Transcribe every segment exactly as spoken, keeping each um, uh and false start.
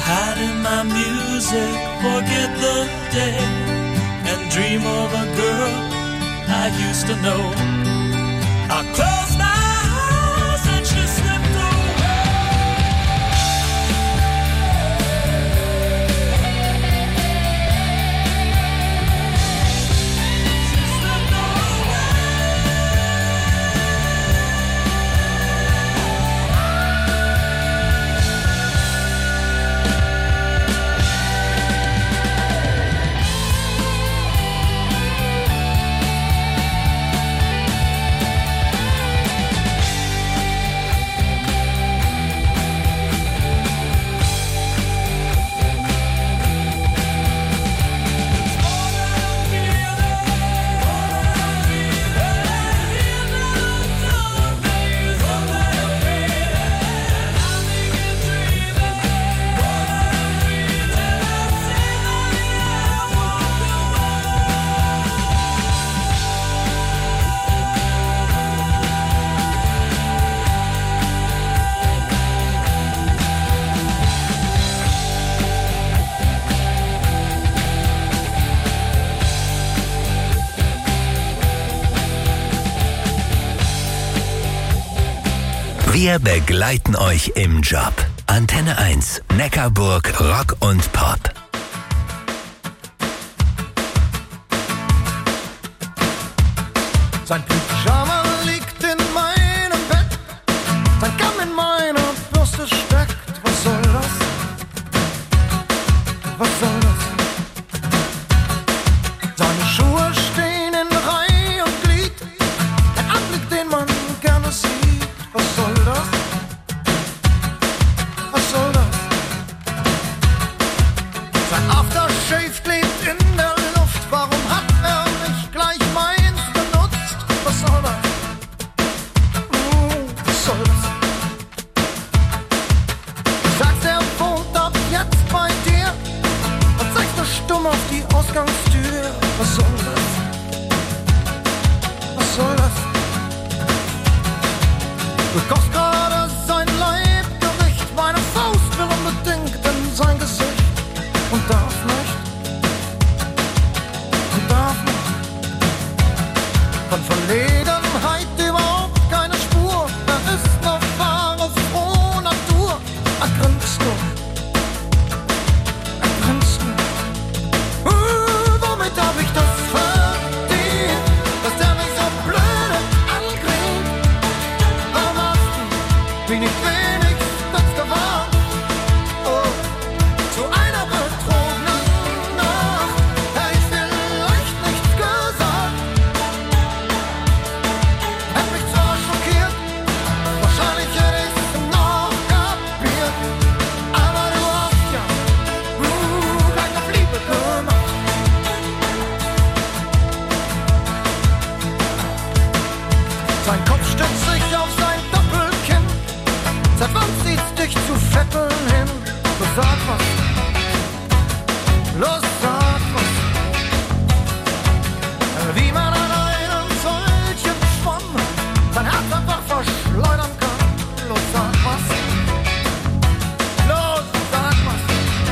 hide in my music, forget the day, and dream of a girl I used to know. I close my eyes and she slipped Wir begleiten euch im Job. Antenne eins, Neckarburg, Rock und Pop. Sein Pyjama liegt in meinem Bett, sein Kamm in meiner Bürste steckt. Was soll das? Was soll das? Seine Schuhe stehen in Reihe und Glied, ein Anblick, den man gerne sieht. Was soll das? Was soll das? Sein Aftershave klebt in der Luft. Warum hat er nicht gleich meins benutzt? Was soll das? Uh, was soll das? Du sagst, er wohnt ab jetzt bei dir und zeigst du stumm auf die Ausgangstür. Was soll das? Was soll das? Du kochst gerade sein Leibgericht, meine Faust will unbedingt in sein Gesicht und darf nicht, und darf nicht. Von Verlegenheit überhaupt keine Spur, da ist noch wahre frohe Natur. Er grinst nur, er grinst nur. Uh, womit hab ich das verdient, dass der mich so blöde angrinst? Bin ich wenigstens gewarnt, oh, zu einer betrogenen Nacht, hätte ich vielleicht nichts gesagt. Hätte mich zwar schockiert, wahrscheinlich hätte ich's noch kapiert, aber du hast ja, uh, gleich auf Liebe gemacht. Sein Kopf stützt sich auf sein Doppelkinn. Seit wann zieht's dich zu Vetteln hin? Los, sag was. Los, sag was. Wie man an einem solchen Schwamm sein Herz einfach verschleudern kann. Los, sag was. Los, sag was.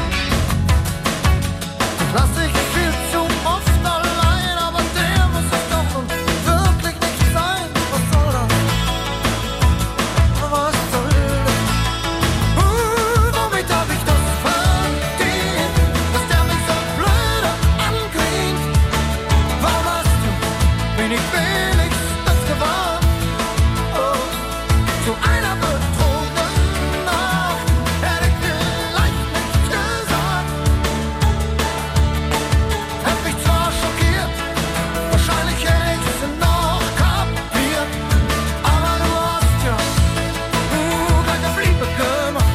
Lass dich viel zu oft allein, aber der muss es doch und wirklich nicht sein. Was soll das? Was soll das? Uh, womit hab ich das verdient, dass der mich so blöde angrinst? Warum hast du, bin ich wenigstens gewarnt? Oh, zu einer betrogenen Nacht hätte ich vielleicht nichts gesagt. Hätte mich zwar schockiert, wahrscheinlich hätte ich's noch kapiert, aber du hast ja, uh, gleich auf Liebe gemacht.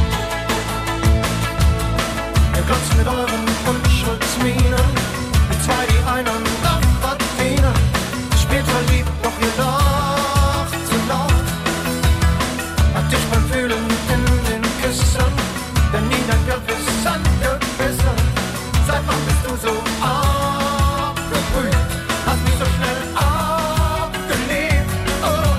Ihr glotzt mit euren Unschuldsmienen, wie zwei, die einander verdienen. Spielt verliebt, doch ihr lacht zu laut. Hat dich beim Fühlen in den Küssen, denn nie dein Gewissen gebissen. Seit wann bist du so abgebrüht? Hast mich so schnell abgelehnt, oh.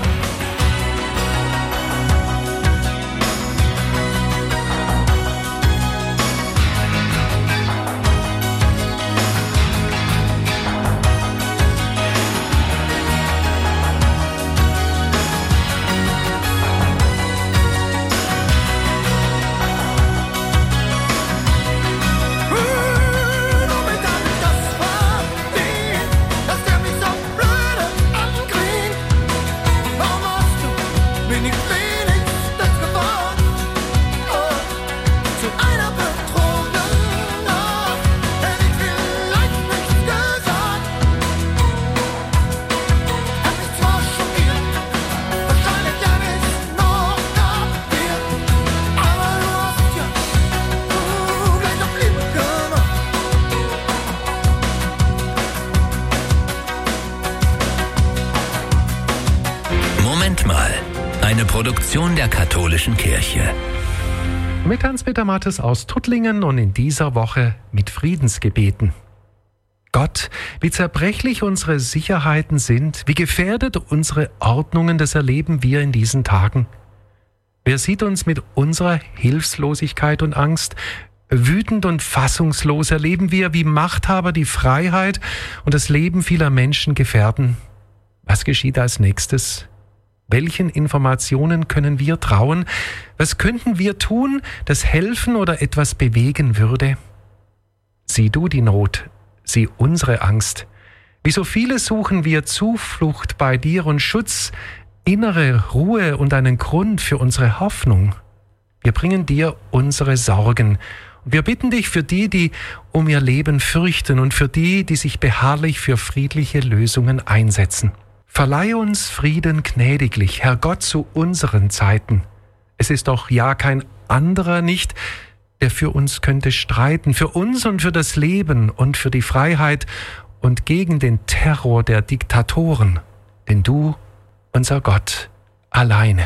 Produktion der Katholischen Kirche. Mit Hans-Peter Mattes aus Tuttlingen und in dieser Woche mit Friedensgebeten. Gott, wie zerbrechlich unsere Sicherheiten sind, wie gefährdet unsere Ordnungen, das erleben wir in diesen Tagen. Wer sieht uns mit unserer Hilflosigkeit und Angst? Wütend und fassungslos erleben wir, wie Machthaber die Freiheit und das Leben vieler Menschen gefährden. Was geschieht als nächstes? Welchen Informationen können wir trauen? Was könnten wir tun, das helfen oder etwas bewegen würde? Sieh du die Not, sieh unsere Angst. Wie so viele suchen wir Zuflucht bei dir und Schutz, innere Ruhe und einen Grund für unsere Hoffnung. Wir bringen dir unsere Sorgen. Und wir bitten dich für die, die um ihr Leben fürchten und für die, die sich beharrlich für friedliche Lösungen einsetzen. Verleih uns Frieden gnädiglich, Herr Gott, zu unseren Zeiten. Es ist doch ja kein anderer nicht, der für uns könnte streiten, für uns und für das Leben und für die Freiheit und gegen den Terror der Diktatoren. Denn du, unser Gott, alleine.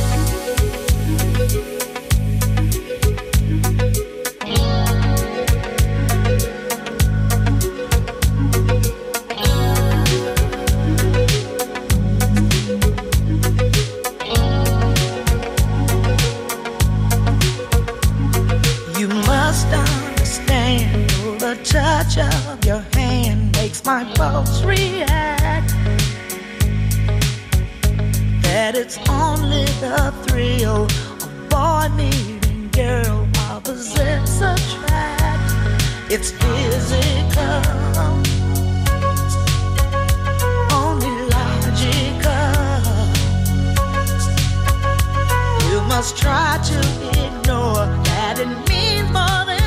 Touch of your hand makes my pulse react. That it's only the thrill of boy meeting girl, opposites attract. It's physical, only logical. You must try to ignore that it means more than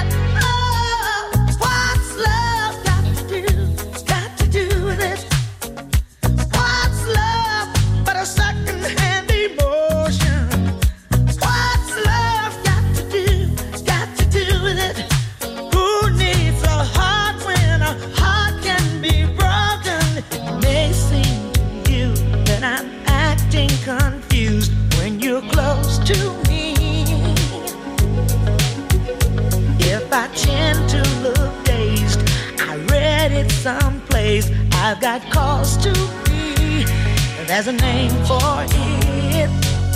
confused when you're close to me. If I tend to look dazed, I read it someplace, I've got cause to be. There's a name for it.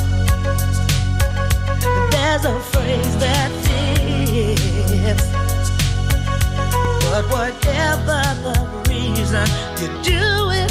There's a phrase that fits. But whatever the reason, you do it